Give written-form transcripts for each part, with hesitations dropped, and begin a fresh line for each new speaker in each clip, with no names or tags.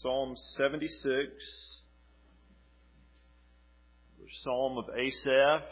Psalm 76, the Psalm of Asaph.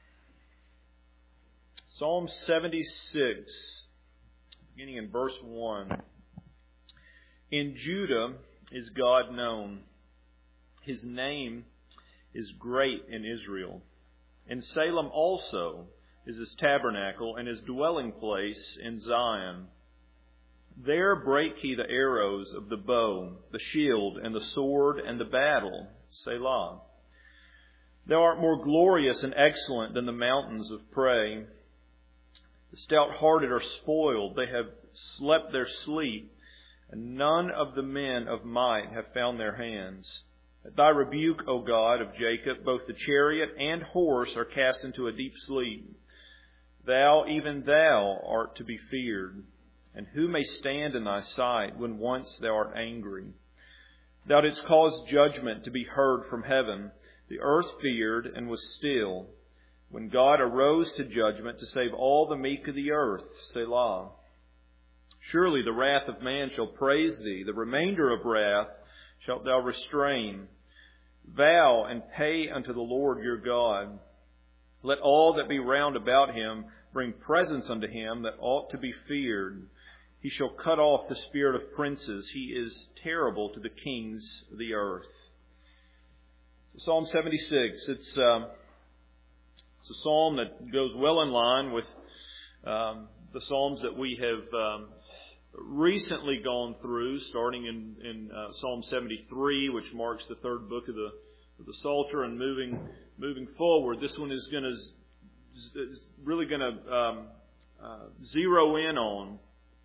Psalm 76, beginning in verse 1. In Judah is God known. His name is great in Israel. In Salem also is His tabernacle and His dwelling place in Zion. There break He the arrows of the bow, the shield, and the sword, and the battle. Selah. Thou art more glorious and excellent than the mountains of prey. The stout-hearted are spoiled. They have slept their sleep, and none of the men of might have found their hands. At Thy rebuke, O God of Jacob, both the chariot and horse are cast into a deep sleep. Thou, even Thou, art to be feared. And who may stand in Thy sight when once Thou art angry? Thou didst cause judgment to be heard from heaven. The earth feared and was still, when God arose to judgment to save all the meek of the earth. Selah. Surely the wrath of man shall praise Thee. The remainder of wrath shalt Thou restrain. Vow and pay unto the Lord your God. Let all that be round about Him bring presents unto Him that ought to be feared. He shall cut off the spirit of princes. He is terrible to the kings of the earth. So Psalm 76, it's a psalm that goes well in line with the psalms that we have recently gone through, starting in Psalm 73, which marks the third book of the Psalter, and moving forward. This one is really going to zero in on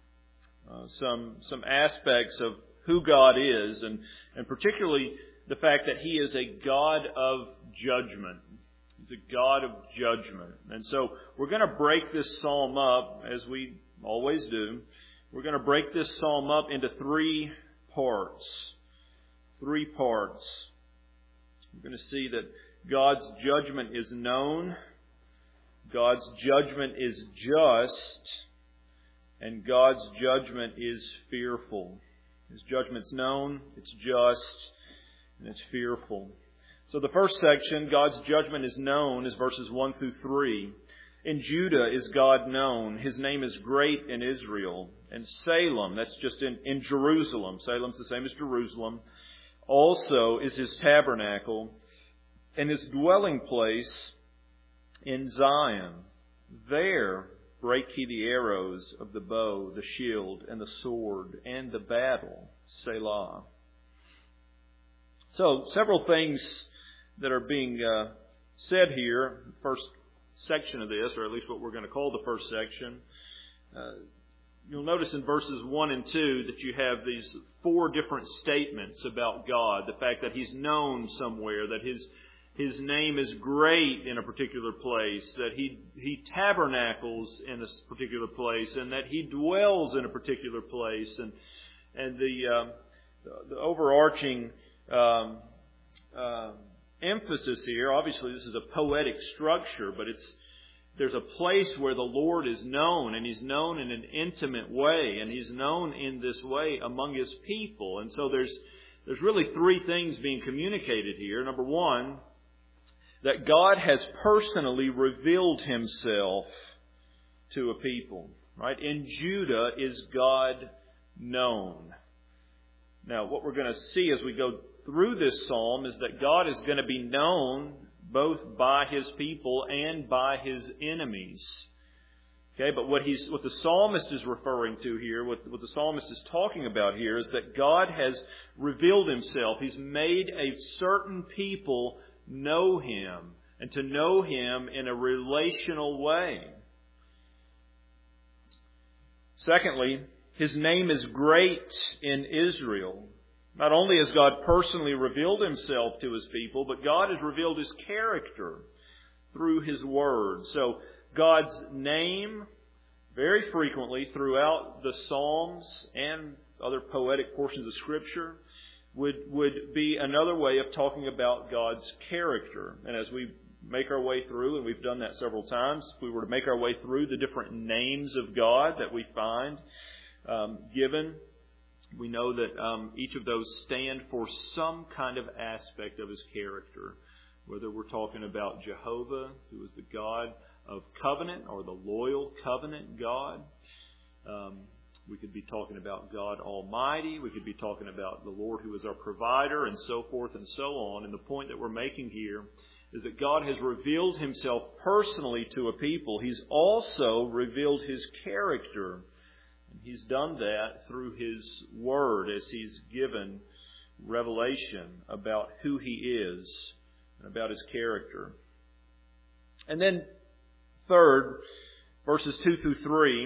some aspects of who God is, and particularly the fact that He is a God of judgment. He's a God of judgment. And so we're going to break this psalm up, as we always do. We're going to break this psalm up into three parts. Three parts. We're going to see that God's judgment is known, God's judgment is just, and God's judgment is fearful. His judgment's known, it's just, and it's fearful. So the first section, God's judgment is known, is verses 1 through 3. In Judah is God known. His name is great in Israel. And Salem, that's just in Jerusalem. Salem's the same as Jerusalem. Also is His tabernacle and His dwelling place in Zion. There break He the arrows of the bow, the shield, and the sword, and the battle. Selah. So, several things that are being said here. First section of this, or at least what we're going to call the first section. You'll notice in verses 1 and 2 that you have these four different statements about God. The fact that He's known somewhere, that His name is great in a particular place, that He tabernacles in a particular place, and that He dwells in a particular place. And the overarching emphasis here, obviously this is a poetic structure, but there's a place where the Lord is known, and He's known in an intimate way, and He's known in this way among His people. And so there's really three things being communicated here. Number one, that God has personally revealed Himself to a people. Right? In Judah is God known. Now, what we're going to see as we go through this psalm is that God is going to be known both by His people and by His enemies. Okay, but what the psalmist is referring to here, what the psalmist is talking about here, is that God has revealed Himself. He's made a certain people know Him, and to know Him in a relational way. Secondly, His name is great in Israel. Not only has God personally revealed Himself to His people, but God has revealed His character through His Word. So God's name, very frequently throughout the Psalms and other poetic portions of Scripture, would be another way of talking about God's character. And as we make our way through, and we've done that several times, if we were to make our way through the different names of God that we find given We know that each of those stand for some kind of aspect of His character. Whether we're talking about Jehovah, who is the God of covenant, or the loyal covenant God. We could be talking about God Almighty. We could be talking about the Lord who is our provider, and so forth and so on. And the point that we're making here is that God has revealed Himself personally to a people. He's also revealed His character. And He's done that through His Word as He's given revelation about who He is and about His character. And then third, verses 2 through 3,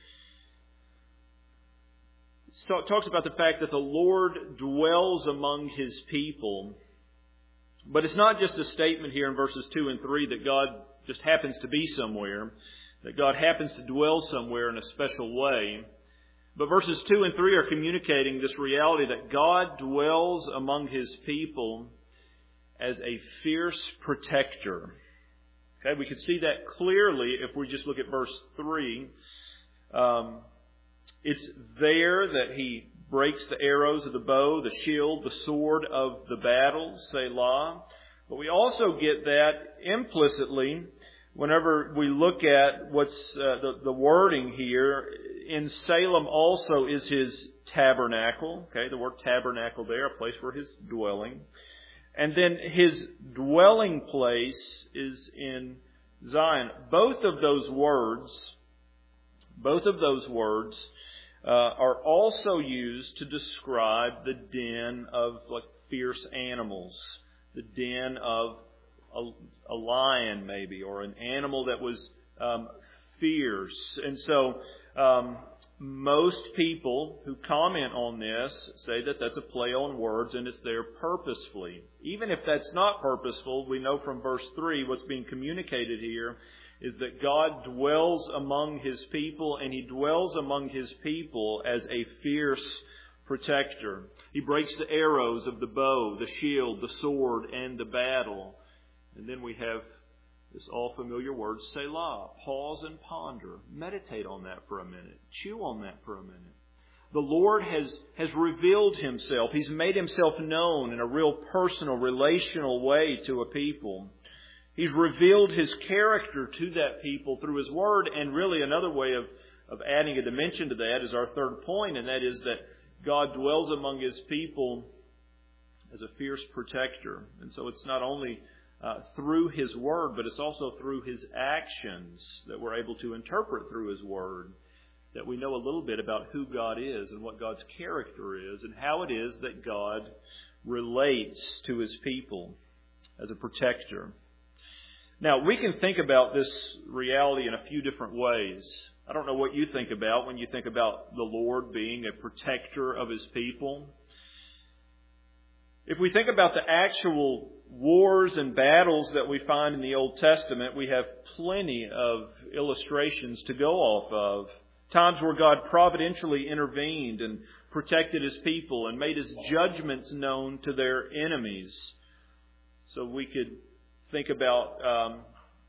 talks about the fact that the Lord dwells among His people. But it's not just a statement here in verses 2 and 3 that God just happens to be somewhere, that God happens to dwell somewhere in a special way. But verses 2 and 3 are communicating this reality that God dwells among His people as a fierce protector. Okay, we can see that clearly if we just look at verse 3. It's there that He breaks the arrows of the bow, the shield, the sword of the battle, Selah. But we also get that implicitly whenever we look at what's the wording here. In Salem also is His tabernacle. Okay, the word tabernacle there, a place for His dwelling. And then His dwelling place is in Zion. Both of those words are also used to describe the den of fierce animals, the den of a lion maybe, or an animal that was fierce. And so most people who comment on this say that that's a play on words and it's there purposefully. Even if that's not purposeful, we know from verse 3 what's being communicated here is that God dwells among His people, and He dwells among His people as a fierce protector. He breaks the arrows of the bow, the shield, the sword, and the battle. And then we have this all-familiar word, Selah. Pause and ponder. Meditate on that for a minute. Chew on that for a minute. The Lord has revealed Himself. He's made Himself known in a real personal, relational way to a people. He's revealed His character to that people through His Word. And really another way of adding a dimension to that is our third point, and that is that God dwells among His people as a fierce protector. And so it's not only through His Word, but it's also through His actions that we're able to interpret through His Word, that we know a little bit about who God is and what God's character is and how it is that God relates to His people as a protector. Now, we can think about this reality in a few different ways. I don't know what you think about when you think about the Lord being a protector of His people. If we think about the actual wars and battles that we find in the Old Testament, we have plenty of illustrations to go off of. Times where God providentially intervened and protected His people and made His judgments known to their enemies. So we could think about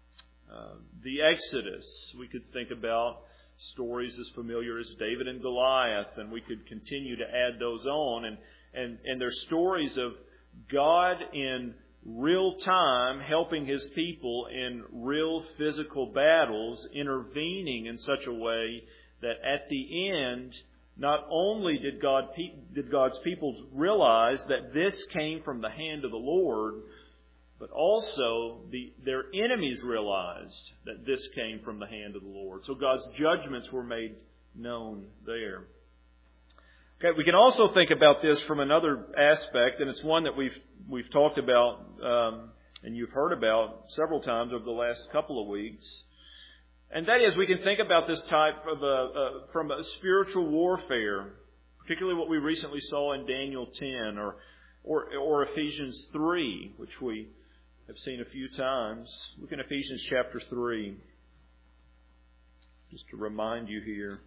the Exodus. We could think about stories as familiar as David and Goliath, and we could continue to add those on. And they're stories of God in real time helping His people in real physical battles, intervening in such a way that at the end, not only did God's people realize that this came from the hand of the Lord, but also their enemies realized that this came from the hand of the Lord. So God's judgments were made known there. Okay, we can also think about this from another aspect, and it's one that we've talked about and you've heard about several times over the last couple of weeks. And that is, we can think about this type of from a spiritual warfare, particularly what we recently saw in Daniel 10 or Ephesians 3, which we have seen a few times. Look in Ephesians chapter 3, just to remind you here.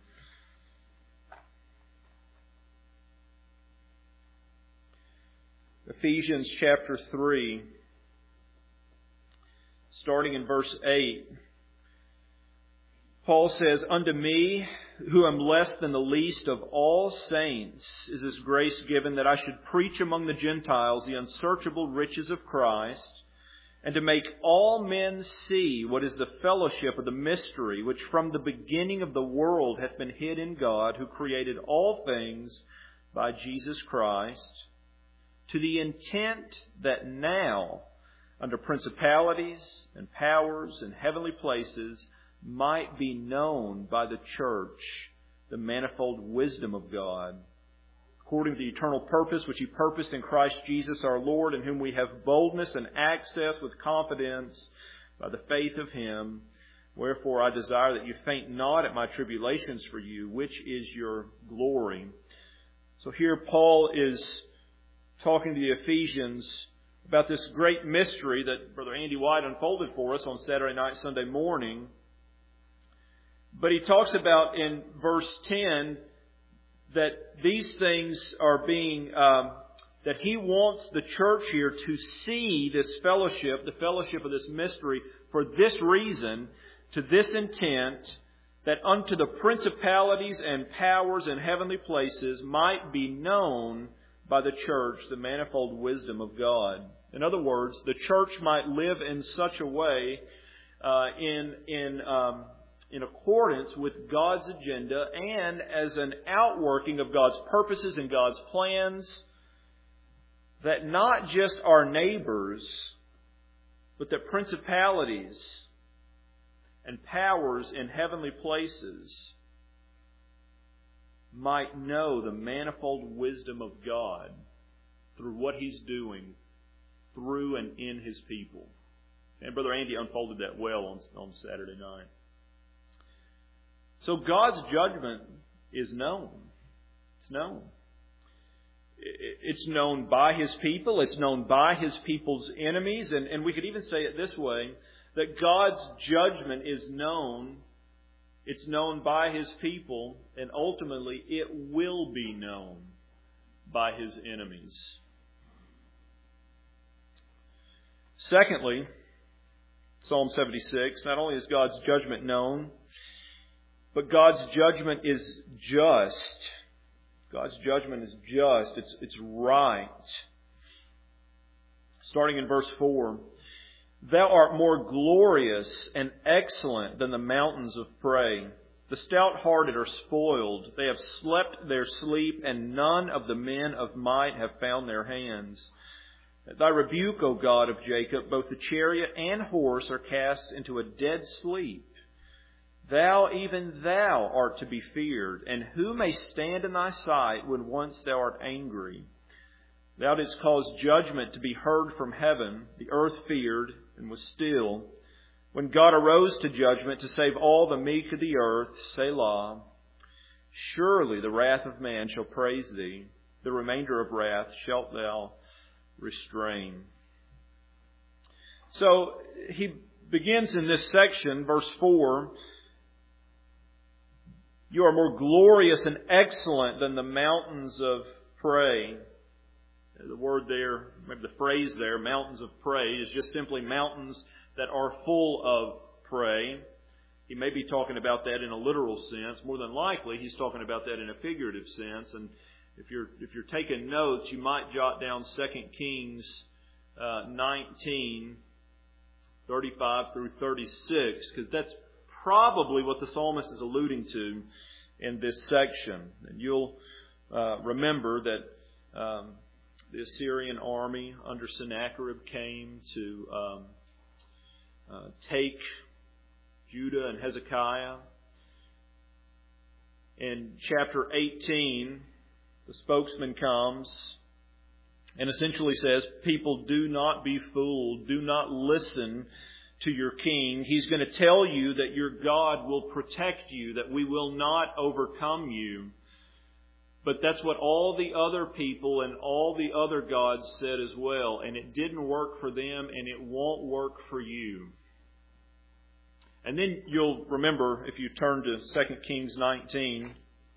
Ephesians chapter 3, starting in verse 8. Paul says, "Unto me, who am less than the least of all saints, is this grace given that I should preach among the Gentiles the unsearchable riches of Christ, and to make all men see what is the fellowship of the mystery, which from the beginning of the world hath been hid in God, who created all things by Jesus Christ, to the intent that now, under principalities and powers and heavenly places, might be known by the church the manifold wisdom of God, according to the eternal purpose which He purposed in Christ Jesus our Lord, in whom we have boldness and access with confidence by the faith of Him. Wherefore I desire that you faint not at my tribulations for you, which is your glory." So here Paul is talking to the Ephesians about this great mystery that Brother Andy White unfolded for us on Saturday night, Sunday morning. But he talks about in verse 10 that these things are being, that he wants the church here to see this fellowship, the fellowship of this mystery, for this reason, to this intent, that unto the principalities and powers in heavenly places might be known by the church the manifold wisdom of God. In other words, the church might live in such a way, in accordance with God's agenda and as an outworking of God's purposes and God's plans, that not just our neighbors, but that principalities and powers in heavenly places might know the manifold wisdom of God through what He's doing through and in His people. And Brother Andy unfolded that well on Saturday night. So God's judgment is known. It's known. It's known by His people. It's known by His people's enemies. And we could even say it this way, that God's judgment is known. It's known by His people, and ultimately it will be known by His enemies. Secondly, Psalm 76, not only is God's judgment known, but God's judgment is just. God's judgment is just. It's right. Starting in verse 4. "Thou art more glorious and excellent than the mountains of prey. The stout-hearted are spoiled. They have slept their sleep, and none of the men of might have found their hands. At Thy rebuke, O God of Jacob, both the chariot and horse are cast into a dead sleep. Thou, even Thou, art to be feared, and who may stand in Thy sight when once Thou art angry? Thou didst cause judgment to be heard from heaven. The earth feared and was still. When God arose to judgment to save all the meek of the earth, Selah. Surely the wrath of man shall praise Thee. The remainder of wrath shalt Thou restrain." So he begins in this section, verse 4, "You are more glorious and excellent than the mountains of prey." The word there, maybe the phrase there, mountains of prey, is just simply mountains that are full of prey. He may be talking about that in a literal sense. More than likely, he's talking about that in a figurative sense. And if you're taking notes, you might jot down 2 Kings 19, 35 through 36, because that's probably what the psalmist is alluding to in this section. And you'll remember that the Assyrian army under Sennacherib came to take Judah and Hezekiah. In chapter 18, the spokesman comes and essentially says, "People, do not be fooled. Do not listen to your king. He's going to tell you that your God will protect you, that we will not overcome you." But that's what all the other people and all the other gods said as well. And it didn't work for them, and it won't work for you. And then you'll remember, if you turn to 2 Kings 19,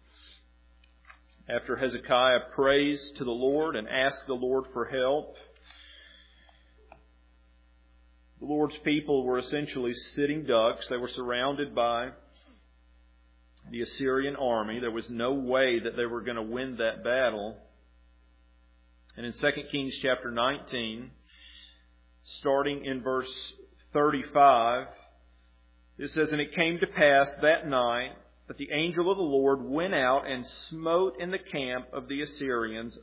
after Hezekiah prays to the Lord and asks the Lord for help, the Lord's people were essentially sitting ducks. They were surrounded by the Assyrian army. There was no way that they were going to win that battle. And in 2 Kings chapter 19, starting in verse 35, it says, "And it came to pass that night that the angel of the Lord went out and smote in the camp of the Assyrians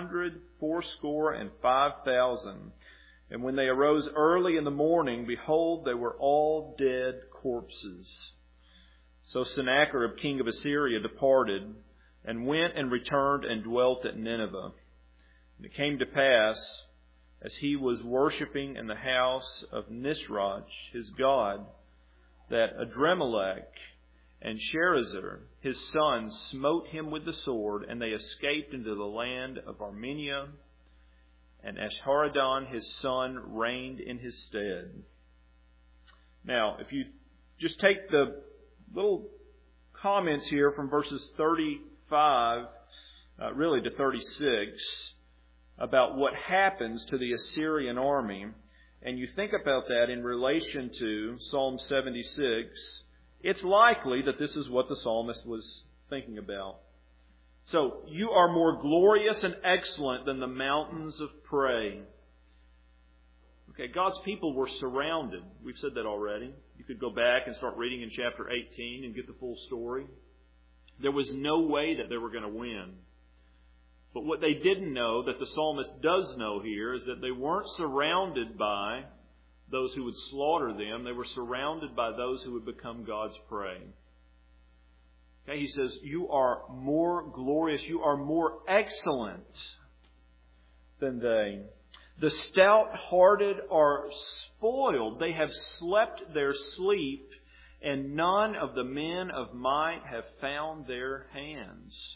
185,000. And when they arose early in the morning, behold, they were all dead corpses. So Sennacherib, king of Assyria, departed, and went and returned and dwelt at Nineveh. And it came to pass, as he was worshipping in the house of Nisroch, his god, that Adremelech and Sharezer, his sons, smote him with the sword, and they escaped into the land of Armenia, and Esarhaddon, his son, reigned in his stead." Now, if you just take the little comments here from verses 35, really to 36, about what happens to the Assyrian army, and you think about that in relation to Psalm 76, it's likely that this is what the psalmist was thinking about. So, you are more glorious and excellent than the mountains of prey. Okay, God's people were surrounded. We've said that already. You could go back and start reading in chapter 18 and get the full story. There was no way that they were going to win. But what they didn't know, that the psalmist does know here, is that they weren't surrounded by those who would slaughter them. They were surrounded by those who would become God's prey. Okay, he says, you are more glorious, you are more excellent than they. The stout-hearted are spoiled. They have slept their sleep, and none of the men of might have found their hands.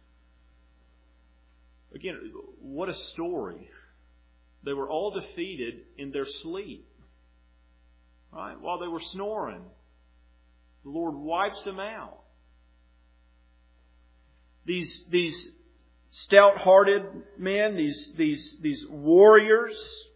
Again, what a story. They were all defeated in their sleep. Right? While they were snoring, the Lord wipes them out. These stout-hearted men, these warriors.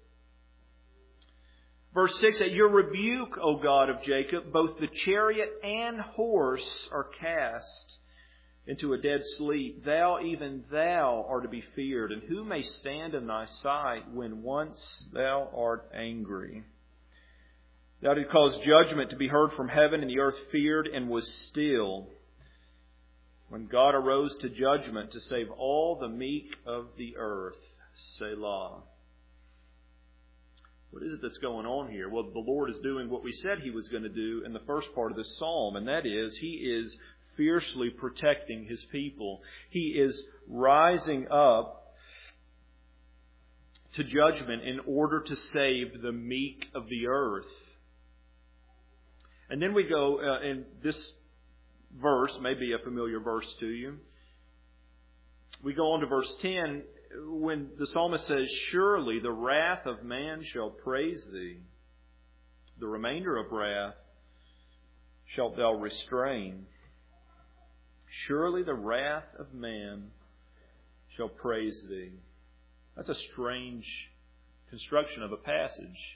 Verse 6, "At your rebuke, O God of Jacob, both the chariot and horse are cast into a dead sleep. Thou, even thou, art to be feared. And who may stand in thy sight when once thou art angry? Thou didst cause judgment to be heard from heaven, and the earth feared and was still. When God arose to judgment to save all the meek of the earth." Selah. What is it that's going on here? Well, the Lord is doing what we said He was going to do in the first part of this psalm, and that is, He is fiercely protecting His people. He is rising up to judgment in order to save the meek of the earth. And then we go in this verse, may be a familiar verse to you. We go on to verse 10 when the psalmist says, "Surely the wrath of man shall praise thee. The remainder of wrath shalt thou restrain. Surely the wrath of man shall praise thee." That's a strange construction of a passage.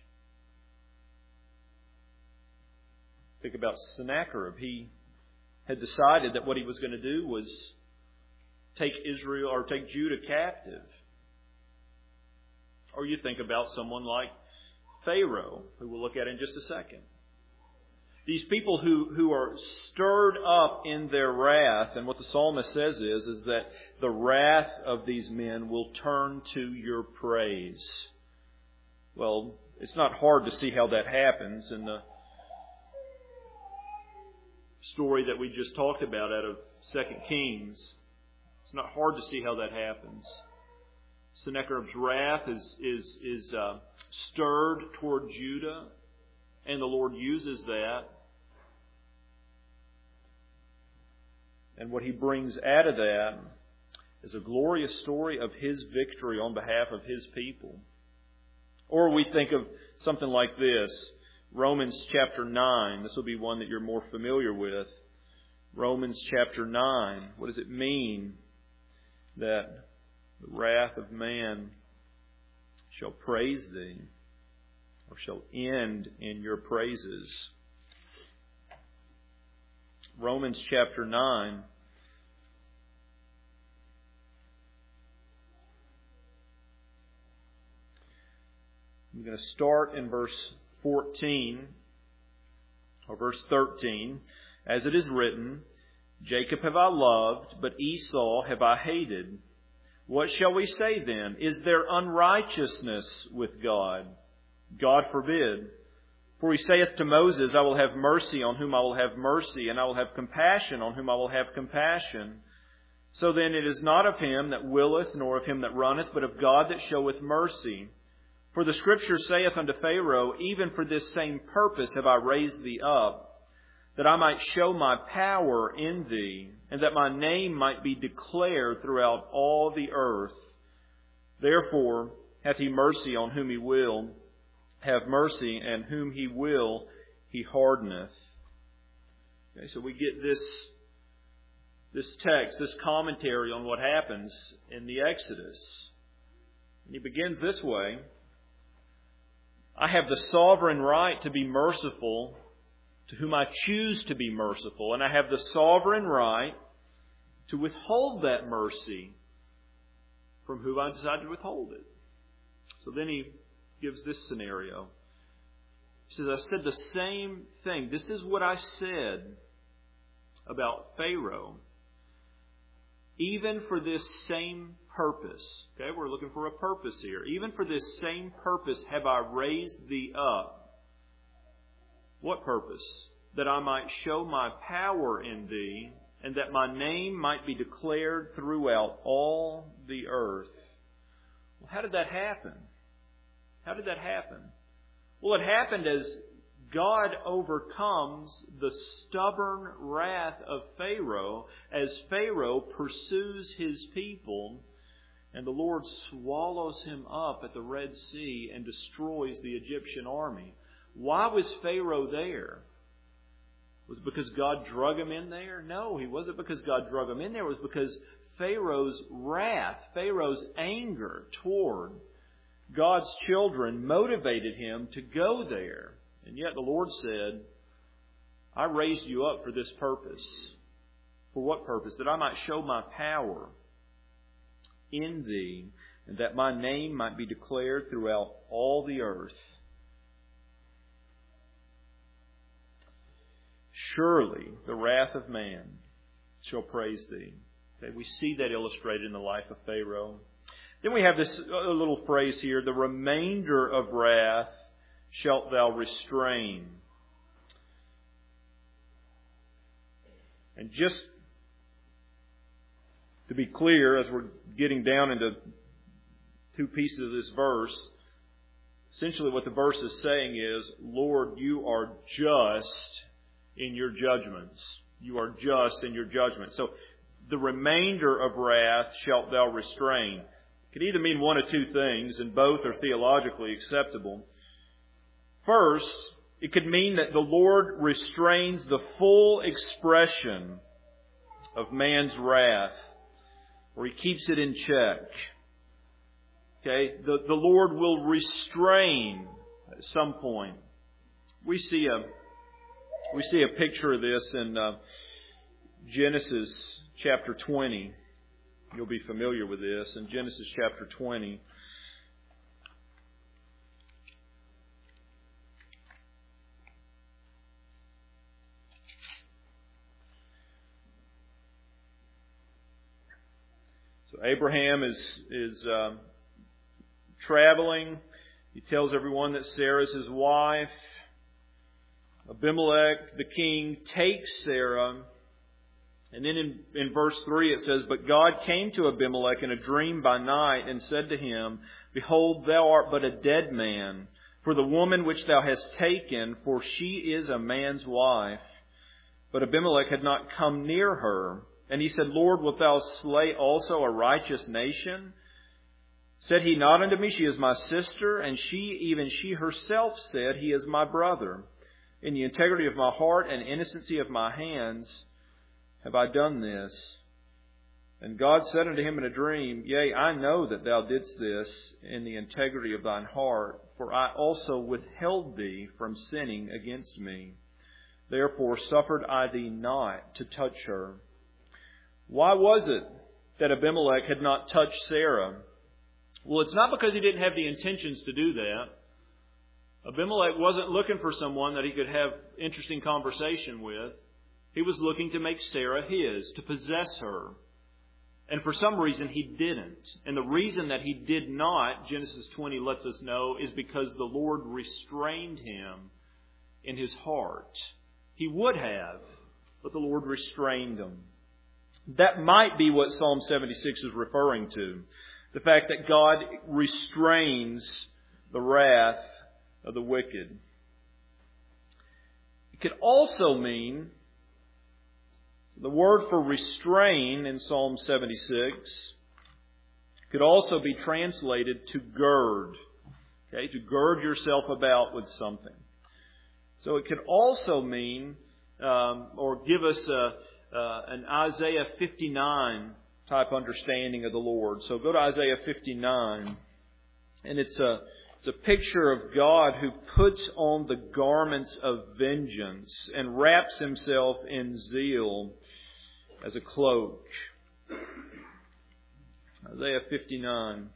Think about Sennacherib. He had decided that what he was going to do was take Israel or take Judah captive. Or you think about someone like Pharaoh, who we'll look at in just a second. These people who are stirred up in their wrath, and what the psalmist says is that the wrath of these men will turn to your praise. Well, it's not hard to see how that happens in the story that we just talked about out of 2 Kings. It's not hard to see how that happens. Sennacherib's wrath is stirred toward Judah, and the Lord uses that. And what He brings out of that is a glorious story of His victory on behalf of His people. Or we think of something like this. Romans chapter 9. This will be one that you're more familiar with. Romans chapter 9. What does it mean that the wrath of man shall praise thee, or shall end in your praises? Romans chapter 9. I'm going to start in verse 14 or verse 13. As it is written, Jacob have I loved, but Esau have I hated. What shall we say then? Is there unrighteousness with God? God forbid. For he saith to Moses, I will have mercy on whom I will have mercy, and I will have compassion on whom I will have compassion. So then it is not of him that willeth, nor of him that runneth, but of God that showeth mercy. For the Scripture saith unto Pharaoh, even for this same purpose have I raised thee up, that I might show my power in thee, and that my name might be declared throughout all the earth. Therefore hath he mercy on whom he will have mercy, and whom he will he hardeneth. Okay, so we get this text, this commentary on what happens in the Exodus. And he begins this way. I have the sovereign right to be merciful to whom I choose to be merciful, and I have the sovereign right to withhold that mercy from whom I decide to withhold it. So then he gives this scenario. He says, I said the same thing. This is what I said about Pharaoh. Even for this same purpose. Okay, we're looking for a purpose here. Even for this same purpose have I raised thee up. What purpose? That I might show my power in thee, and that my name might be declared throughout all the earth. Well, how did that happen? How did that happen? Well, it happened as God overcomes the stubborn wrath of Pharaoh as Pharaoh pursues his people, and the Lord swallows him up at the Red Sea and destroys the Egyptian army. Why was Pharaoh there? Was it because God drug him in there? No, it wasn't because God drug him in there. It was because Pharaoh's wrath, Pharaoh's anger toward God's children motivated him to go there. And yet the Lord said, I raised you up for this purpose. For what purpose? That I might show my power in thee, and that my name might be declared throughout all the earth. Surely the wrath of man shall praise thee. Okay, we see that illustrated in the life of Pharaoh. Then we have this little phrase here, the remainder of wrath shalt thou restrain. And just to be clear, as we're getting down into two pieces of this verse, essentially what the verse is saying is, Lord, you are just in your judgments. You are just in your judgments. So the remainder of wrath shalt thou restrain. It could either mean one of two things, and both are theologically acceptable. First, it could mean that the Lord restrains the full expression of man's wrath, or He keeps it in check. Okay, the Lord will restrain at some point. We see a picture of this in Genesis chapter 20. You'll be familiar with this in Genesis chapter 20. So Abraham is traveling. He tells everyone that Sarah's his wife. Abimelech, the king, takes Sarah. And then in verse 3 it says, But God came to Abimelech in a dream by night and said to him, Behold, thou art but a dead man, for the woman which thou hast taken, for she is a man's wife. But Abimelech had not come near her. And he said, Lord, wilt thou slay also a righteous nation? Said he not unto me, She is my sister? And even she herself said, He is my brother. In the integrity of my heart and innocency of my hands have I done this. And God said unto him in a dream, Yea, I know that thou didst this in the integrity of thine heart, for I also withheld thee from sinning against me. Therefore suffered I thee not to touch her. Why was it that Abimelech had not touched Sarah? Well, it's not because he didn't have the intentions to do that. Abimelech wasn't looking for someone that he could have interesting conversation with. He was looking to make Sarah his, to possess her. And for some reason he didn't. And the reason that he did not, Genesis 20 lets us know, is because the Lord restrained him in his heart. He would have, but the Lord restrained him. That might be what Psalm 76 is referring to. The fact that God restrains the wrath of the wicked. It could also mean, the word for restrain in Psalm 76 could also be translated to gird. Okay, to gird yourself about with something. So it could also mean, or give us an Isaiah 59 type understanding of the Lord. So go to Isaiah 59, and it's a picture of God who puts on the garments of vengeance and wraps himself in zeal as a cloak. Isaiah 59.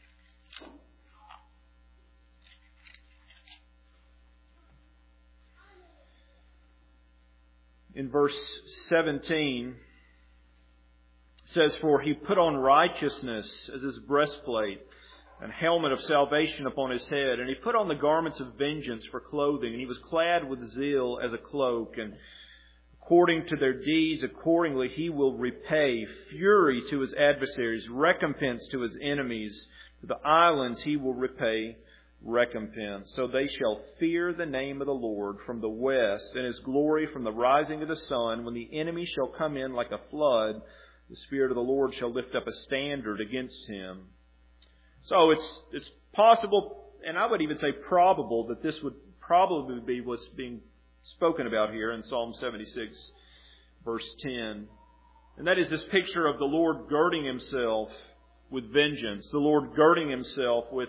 In verse 17, it says, For he put on righteousness as his breastplate, and helmet of salvation upon his head. And he put on the garments of vengeance for clothing. And he was clad with zeal as a cloak. And according to their deeds, accordingly he will repay fury to his adversaries, recompense to his enemies. To the islands he will repay recompense. So they shall fear the name of the Lord from the west, and his glory from the rising of the sun. When the enemy shall come in like a flood, the Spirit of the Lord shall lift up a standard against him. So it's possible, and I would even say probable, that this would probably be what's being spoken about here in Psalm 76, verse 10. And that is this picture of the Lord girding himself with vengeance. The Lord girding himself with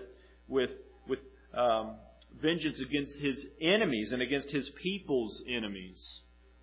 vengeance against his enemies and against his people's enemies.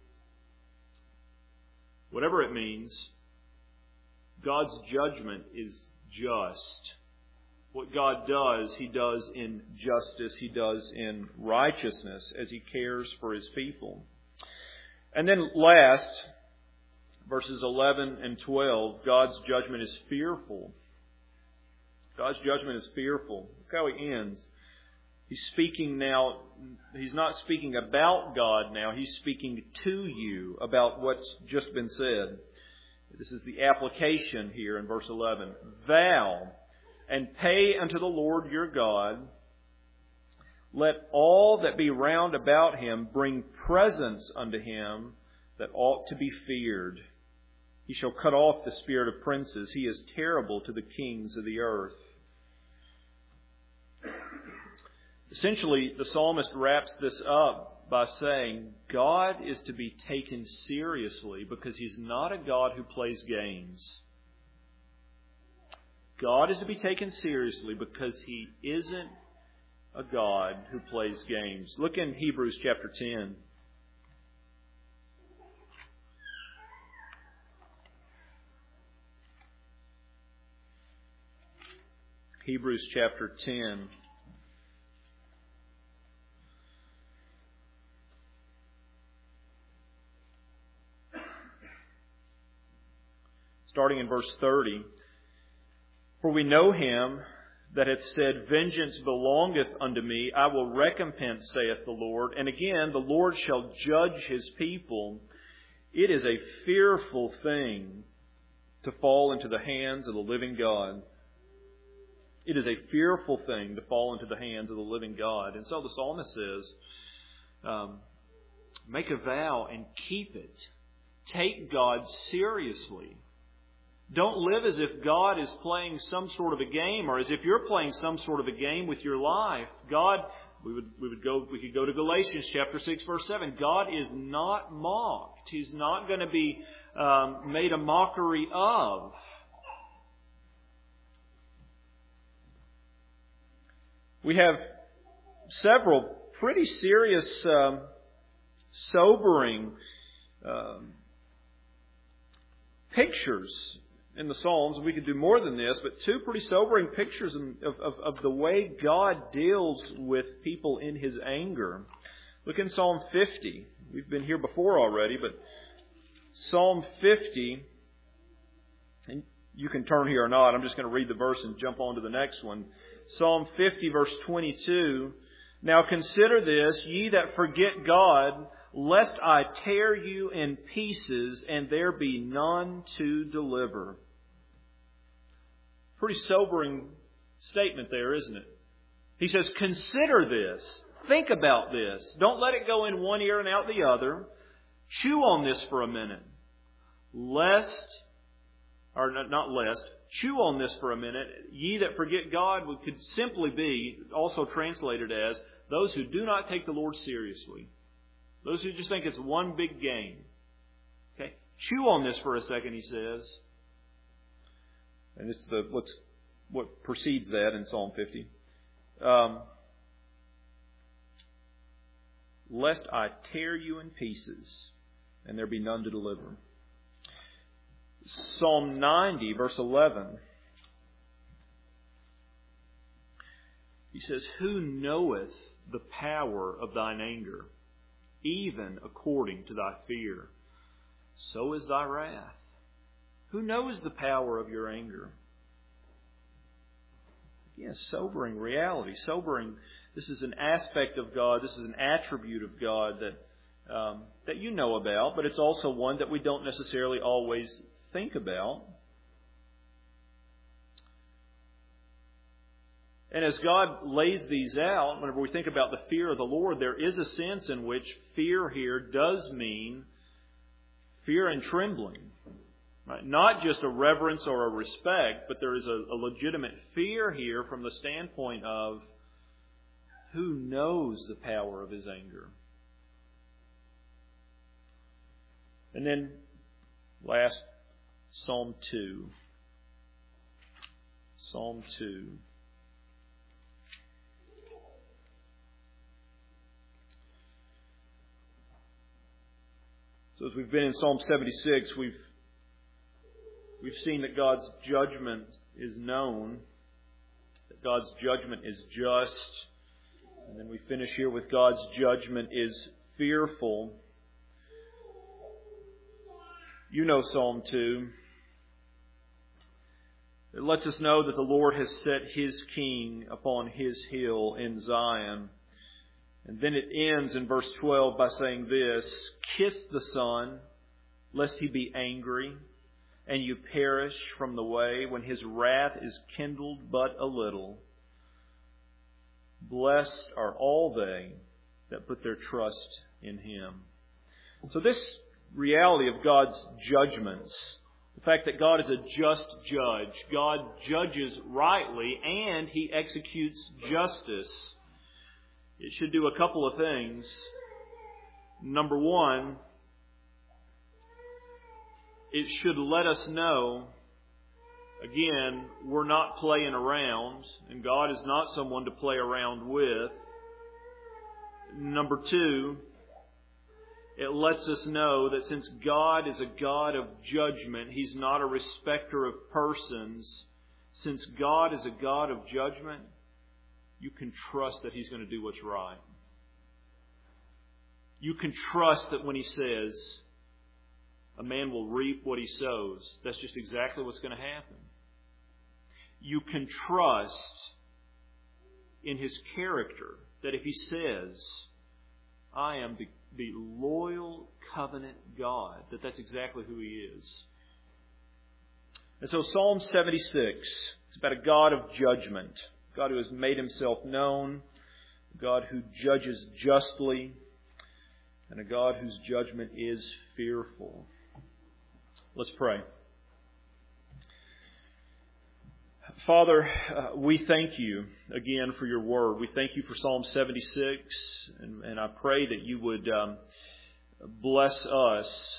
Whatever it means, God's judgment is just. What God does, He does in justice. He does in righteousness as He cares for His people. And then last, verses 11 and 12, God's judgment is fearful. God's judgment is fearful. Look how He ends. He's speaking now. He's not speaking about God now. He's speaking to you about what's just been said. This is the application here in verse 11. Vow and pay unto the Lord your God. Let all that be round about him bring presents unto him that ought to be feared. He shall cut off the spirit of princes. He is terrible to the kings of the earth. Essentially, the psalmist wraps this up by saying God is to be taken seriously because He's not a God who plays games. God is to be taken seriously because He isn't a God who plays games. Look in Hebrews chapter 10. Hebrews chapter 10. Starting in verse 30. For we know him that hath said, Vengeance belongeth unto me, I will recompense, saith the Lord. And again, the Lord shall judge His people. It is a fearful thing to fall into the hands of the living God. It is a fearful thing to fall into the hands of the living God. And so the psalmist says, make a vow and keep it. Take God seriously. Don't live as if God is playing some sort of a game, or as if you're playing some sort of a game with your life. God, we could go to Galatians chapter 6, verse 7. God is not mocked. He's not going to be made a mockery of. We have several pretty serious sobering pictures in the Psalms. We could do more than this, but two pretty sobering pictures of the way God deals with people in His anger. Look in Psalm 50. We've been here before already, but Psalm 50, and you can turn here or not. I'm just going to read the verse and jump on to the next one. Psalm 50, verse 22. Now consider this, ye that forget God, lest I tear you in pieces, and there be none to deliver. Pretty sobering statement there, isn't it? He says, consider this. Think about this. Don't let it go in one ear and out the other. Chew on this for a minute. Chew on this for a minute. Ye that forget God could simply be also translated as those who do not take the Lord seriously. Those who just think it's one big game. Okay? Chew on this for a second, he says. And it's what precedes that in Psalm 50. Lest I tear you in pieces, and there be none to deliver. Psalm 90, verse 11. He says, who knoweth the power of thine anger, even according to thy fear? So is thy wrath. Who knows the power of your anger? Again, sobering reality. Sobering. This is an aspect of God. This is an attribute of God that you know about, but it's also one that we don't necessarily always think about. And as God lays these out, whenever we think about the fear of the Lord, there is a sense in which fear here does mean fear and trembling. Right? Not just a reverence or a respect, but there is a legitimate fear here from the standpoint of who knows the power of His anger. And then last, Psalm 2. Psalm 2. So as we've been in Psalm 76, we've seen that God's judgment is known, that God's judgment is just, and then we finish here with God's judgment is fearful. You know Psalm 2. It lets us know that the Lord has set His King upon His hill in Zion. And then it ends in verse 12 by saying this, kiss the Son, lest He be angry, and you perish from the way when His wrath is kindled but a little. Blessed are all they that put their trust in Him. So this reality of God's judgments, the fact that God is a just judge, God judges rightly and He executes justice, it should do a couple of things. Number one, it should let us know, again, we're not playing around, and God is not someone to play around with. Number two, it lets us know that since God is a God of judgment, He's not a respecter of persons. Since God is a God of judgment, you can trust that He's going to do what's right. You can trust that when He says, a man will reap what he sows, that's just exactly what's going to happen. You can trust in His character that if He says, I am the loyal covenant God, that's exactly who He is. And so Psalm 76, it's about a God of judgment. God who has made Himself known, a God who judges justly, and a God whose judgment is fearful. Let's pray. Father, we thank You again for Your Word. We thank You for Psalm 76, and I pray that You would bless us,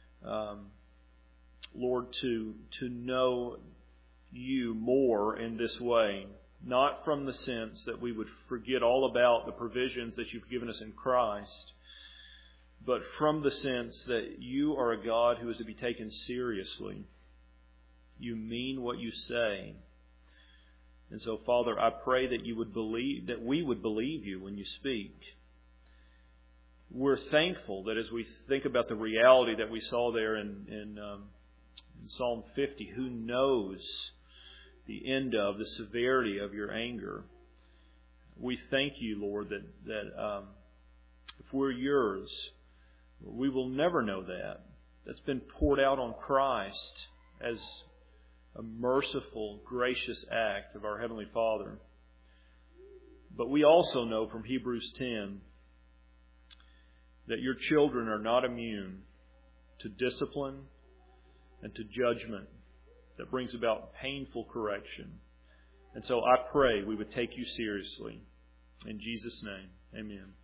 Lord, to know You more in this way. Not from the sense that we would forget all about the provisions that You've given us in Christ, but from the sense that you are a God who is to be taken seriously. You mean what you say. And so, Father, I pray that we would believe you when you speak. We're thankful that as we think about the reality that we saw there in Psalm 50, who knows the end of, the severity of your anger. We thank you, Lord, that if we're yours, we will never know that. That's been poured out on Christ as a merciful, gracious act of our Heavenly Father. But we also know from Hebrews 10 that your children are not immune to discipline and to judgment that brings about painful correction. And so I pray we would take you seriously. In Jesus' name, amen.